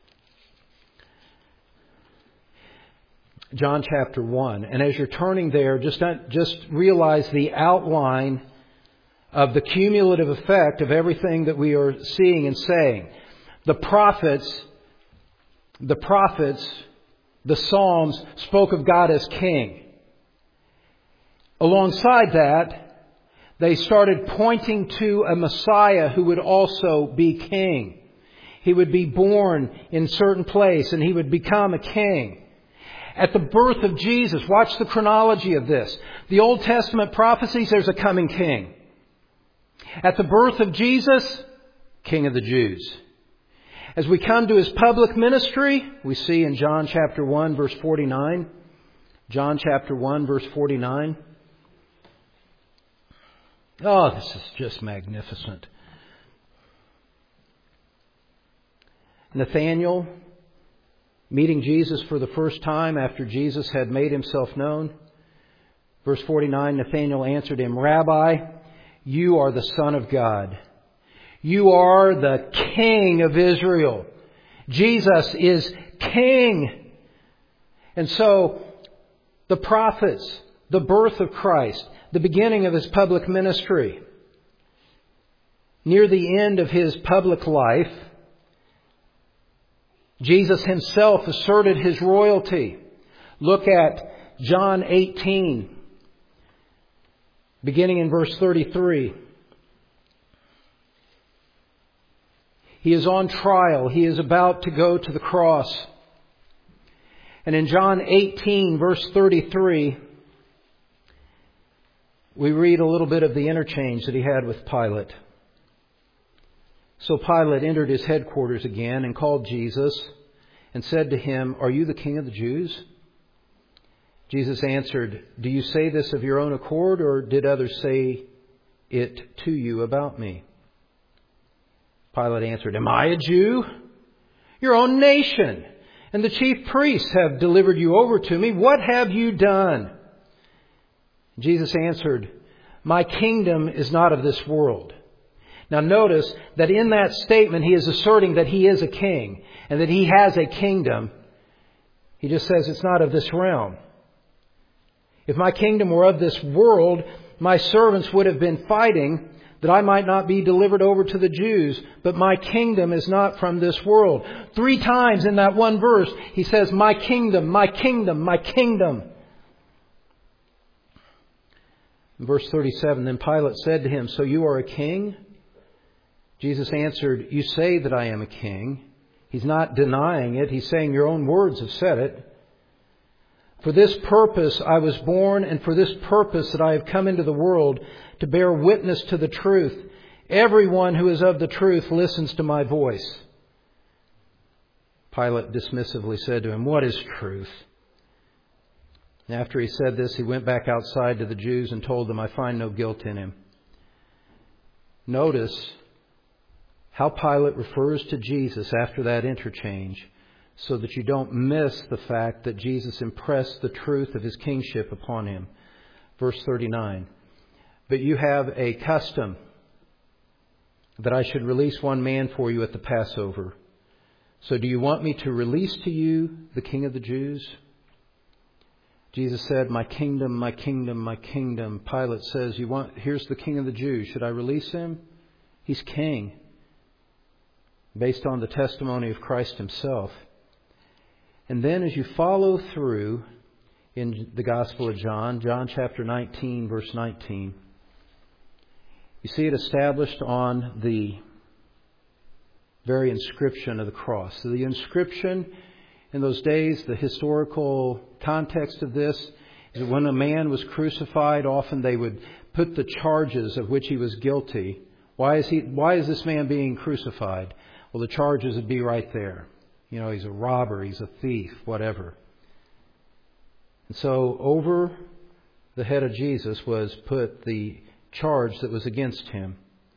John chapter one. And as you're turning there, just, just realize the outline of the cumulative effect of everything that we are seeing and saying. The prophets, the prophets, the Psalms spoke of God as King. Alongside that, they started pointing to a Messiah who would also be king. He would be born in a certain place and He would become a king. At the birth of Jesus, watch the chronology of this. The Old Testament prophecies, there's a coming king. At the birth of Jesus, King of the Jews. As we come to His public ministry, we see in John chapter one, verse forty-nine. John chapter one, verse forty-nine. Oh, this is just magnificent. Nathanael, meeting Jesus for the first time after Jesus had made Himself known. Verse forty-nine, Nathanael answered Him, "Rabbi, you are the Son of God. You are the King of Israel." Jesus is King. And so the prophets, the birth of Christ, the beginning of His public ministry, near the end of His public life, Jesus Himself asserted His royalty. Look at John eighteen, beginning in verse thirty-three. He is on trial. He is about to go to the cross. And in John eighteen, verse thirty-three, we read a little bit of the interchange that He had with Pilate. So Pilate entered his headquarters again and called Jesus and said to Him, "Are you the King of the Jews?" Jesus answered, "Do you say this of your own accord, or did others say it to you about me?" Pilate answered, "Am I a Jew? Your own nation and the chief priests have delivered you over to me. What have you done?" Jesus answered, "My kingdom is not of this world." Now notice that in that statement He is asserting that He is a king and that He has a kingdom. He just says it's not of this realm. If my kingdom were of this world, my servants would have been fighting that I might not be delivered over to the Jews. But my kingdom is not from this world. Three times in that one verse, He says, my kingdom, my kingdom, my kingdom. In verse thirty-seven, then Pilate said to Him, "So you are a king?" Jesus answered, "You say that I am a king." He's not denying it. He's saying, your own words have said it. "For this purpose I was born, and for this purpose that I have come into the world, to bear witness to the truth. Everyone who is of the truth listens to my voice." Pilate dismissively said to Him, "What is truth?" And after he said this, he went back outside to the Jews and told them, "I find no guilt in him." Notice how Pilate refers to Jesus after that interchange, so that you don't miss the fact that Jesus impressed the truth of His kingship upon him. Verse thirty-nine, "But you have a custom that I should release one man for you at the Passover. So do you want me to release to you the King of the Jews?" Jesus said, "My kingdom, my kingdom, my kingdom." Pilate says, "You want? Here's the King of the Jews. Should I release Him? He's king." Based on the testimony of Christ Himself. And then as you follow through in the Gospel of John, John chapter nineteen, verse nineteen, you see it established on the very inscription of the cross. So the inscription in those days, the historical context of this, is that when a man was crucified, often they would put the charges of which he was guilty. Why is he? Why is this man being crucified? Well, the charges would be right there. You know, he's a robber, he's a thief, whatever. And so over the head of Jesus was put the charge that was against Him.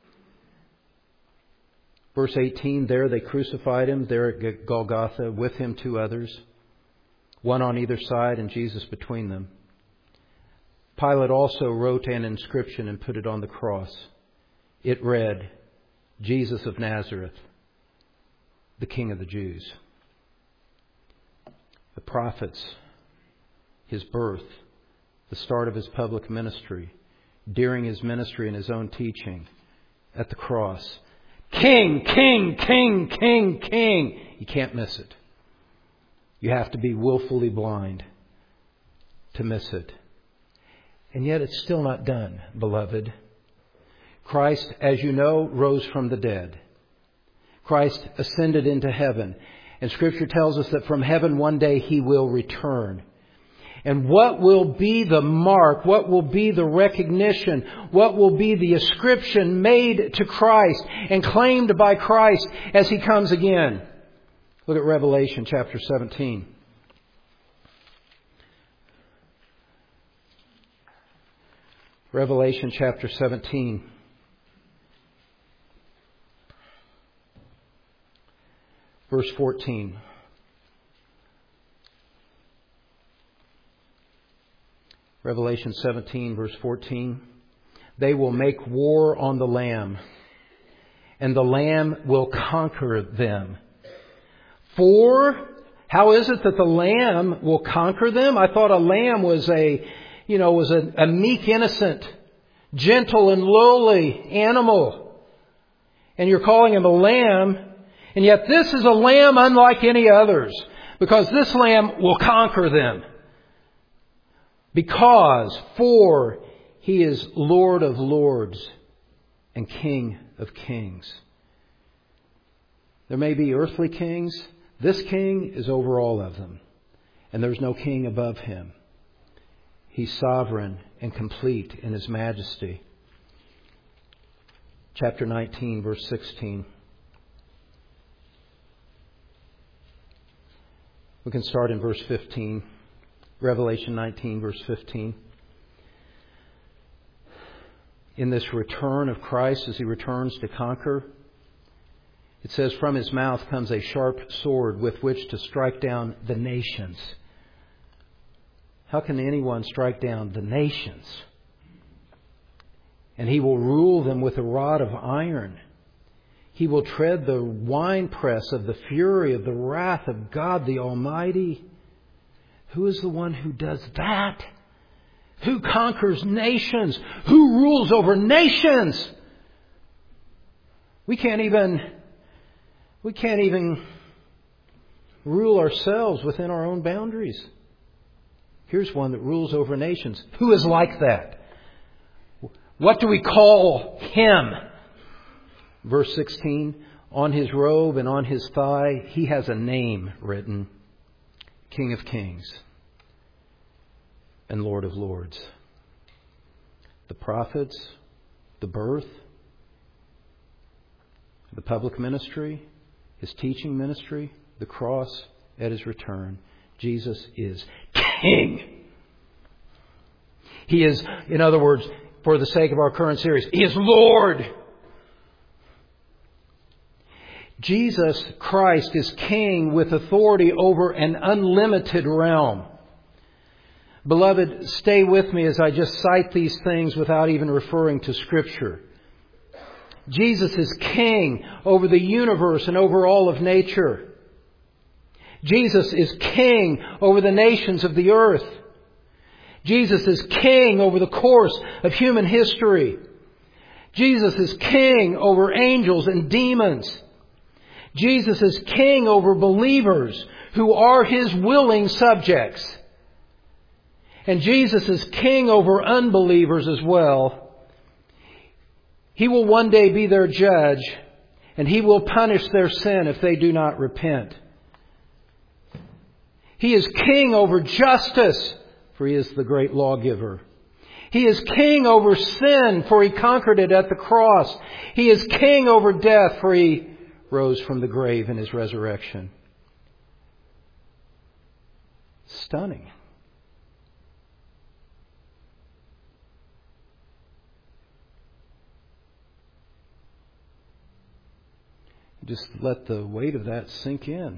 Verse eighteen, there they crucified Him, there at Golgotha, with Him two others, one on either side and Jesus between them. Pilate also wrote an inscription and put it on the cross. It read, "Jesus of Nazareth, the King of the Jews." The prophets, His birth, the start of His public ministry, during His ministry and His own teaching, at the cross. King, King, King, King, King. You can't miss it. You have to be willfully blind to miss it. And yet it's still not done, beloved. Christ, as you know, rose from the dead. Christ ascended into heaven. And Scripture tells us that from heaven one day He will return. And what will be the mark? What will be the recognition? What will be the ascription made to Christ and claimed by Christ as He comes again? Look at Revelation chapter seventeen. Revelation chapter seventeen. Verse fourteen. Revelation seventeen, verse fourteen. They will make war on the Lamb, and the Lamb will conquer them. For, how is it that the Lamb will conquer them? I thought a lamb was a, you know, was a, a meek, innocent, gentle and lowly animal. And you're calling him a lamb. And yet this is a lamb unlike any others. Because this lamb will conquer them. Because, for, he is Lord of lords and King of kings. There may be earthly kings. This king is over all of them. And there's no king above him. He's sovereign and complete in his majesty. Chapter nineteen, verse sixteen. We can start in verse fifteen. Revelation nineteen, verse fifteen. In this return of Christ as he returns to conquer, it says, from his mouth comes a sharp sword with which to strike down the nations. How can anyone strike down the nations? And he will rule them with a rod of iron. He will tread the winepress of the fury of the wrath of God the Almighty. Who is the one who does that? Who conquers nations? Who rules over nations? We can't even, we can't even rule ourselves within our own boundaries. Here's one that rules over nations. Who is like that? What do we call him? Verse sixteen, on his robe and on his thigh, he has a name written, King of Kings and Lord of Lords. The prophets, the birth, the public ministry, his teaching ministry, the cross, at his return. Jesus is King. He is, in other words, for the sake of our current series, he is Lord. Jesus Christ is King with authority over an unlimited realm. Beloved, stay with me as I just cite these things without even referring to Scripture. Jesus is King over the universe and over all of nature. Jesus is King over the nations of the earth. Jesus is King over the course of human history. Jesus is King over angels and demons. Jesus is King over believers who are His willing subjects. And Jesus is King over unbelievers as well. He will one day be their judge, and He will punish their sin if they do not repent. He is King over justice, for He is the great lawgiver. He is King over sin, for He conquered it at the cross. He is King over death, for He rose from the grave in His resurrection. Stunning. Just let the weight of that sink in.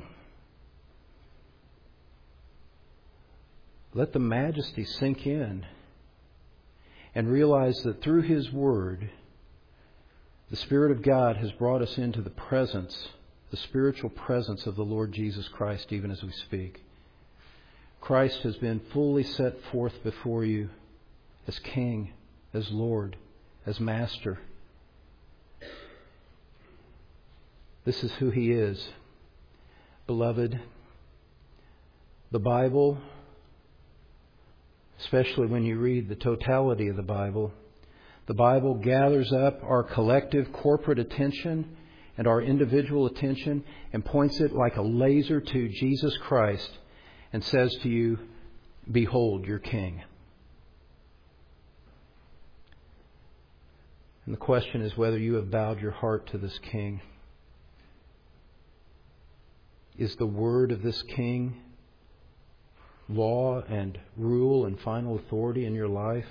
Let the majesty sink in. And realize that through His Word, the Spirit of God has brought us into the presence, the spiritual presence of the Lord Jesus Christ, even as we speak. Christ has been fully set forth before you as King, as Lord, as Master. This is who He is. Beloved, the Bible, especially when you read the totality of the Bible, the Bible gathers up our collective corporate attention and our individual attention and points it like a laser to Jesus Christ and says to you, behold your King. And the question is whether you have bowed your heart to this King. Is the word of this King law and rule and final authority in your life?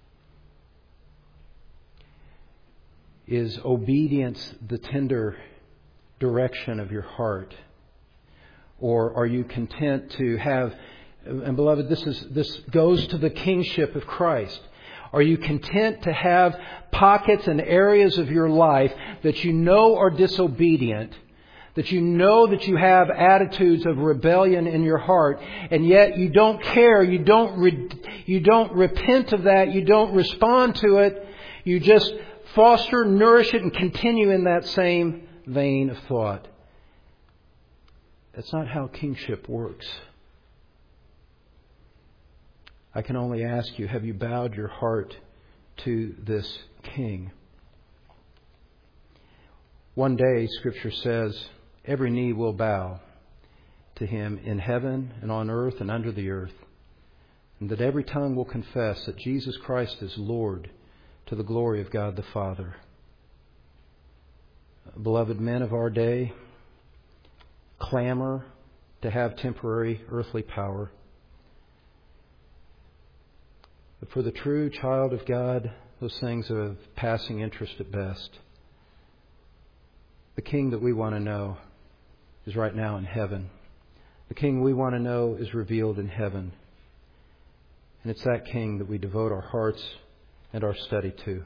Is obedience the tender direction of your heart? Or are you content to have, and beloved, this is this goes to the kingship of Christ. Are you content to have pockets and areas of your life that you know are disobedient, that you know that you have attitudes of rebellion in your heart, and yet you don't care, you don't re- you don't repent of that, you don't respond to it, you just foster, nourish it, and continue in that same vein of thought. That's not how kingship works. I can only ask you, have you bowed your heart to this King? One day, Scripture says, every knee will bow to Him in heaven and on earth and under the earth, and that every tongue will confess that Jesus Christ is Lord, to the glory of God the Father. Beloved men of our day, clamor to have temporary earthly power. But for the true child of God, those things are of passing interest at best. The King that we want to know is right now in heaven. The King we want to know is revealed in heaven. And it's that King that we devote our hearts and our study to.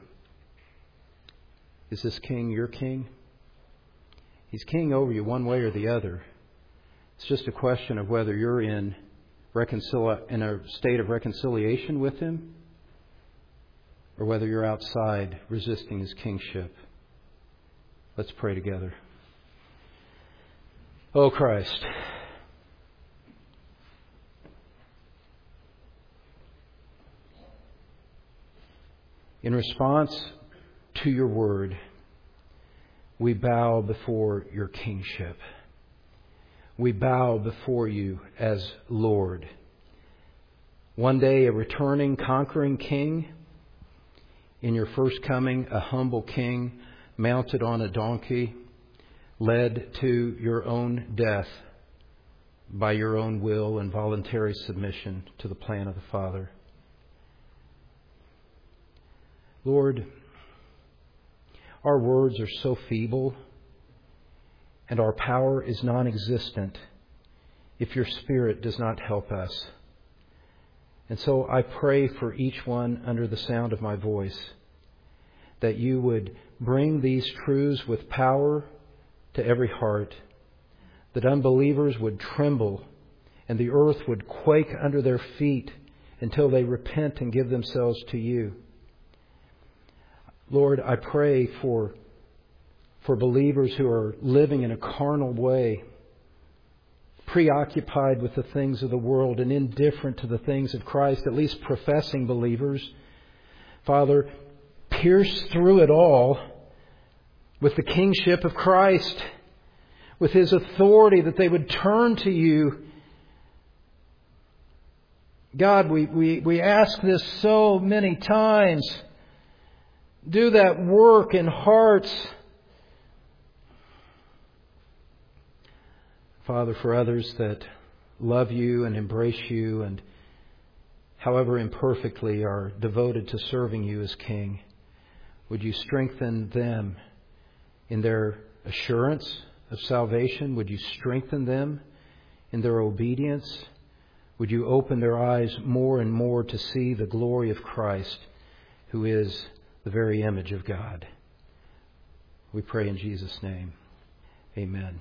Is this King your King? He's King over you one way or the other. It's just a question of whether you're in reconcil- in a state of reconciliation with Him, or whether you're outside resisting His kingship. Let's pray together. Oh Christ, in response to your word, we bow before your kingship. We bow before you as Lord. One day a returning, conquering King. In your first coming, a humble King mounted on a donkey, led to your own death by your own will and voluntary submission to the plan of the Father. Lord, our words are so feeble and our power is non-existent if your Spirit does not help us. And so I pray for each one under the sound of my voice that you would bring these truths with power to every heart, that unbelievers would tremble and the earth would quake under their feet until they repent and give themselves to you. Lord, I pray for, for believers who are living in a carnal way, preoccupied with the things of the world and indifferent to the things of Christ, at least professing believers. Father, pierce through it all with the kingship of Christ, with His authority, that they would turn to you. God, we, we, we ask this so many times. Do that work in hearts. Father, for others that love you and embrace you and however imperfectly are devoted to serving you as King, would you strengthen them in their assurance of salvation? Would you strengthen them in their obedience? Would you open their eyes more and more to see the glory of Christ, who is the very image of God? We pray in Jesus' name. Amen.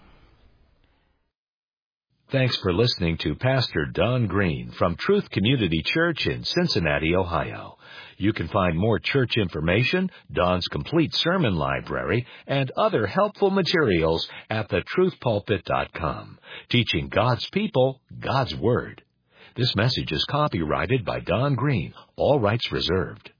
Thanks for listening to Pastor Don Green from Truth Community Church in Cincinnati, Ohio. You can find more church information, Don's complete sermon library, and other helpful materials at the truth pulpit dot com, teaching God's people God's Word. This message is copyrighted by Don Green, all rights reserved.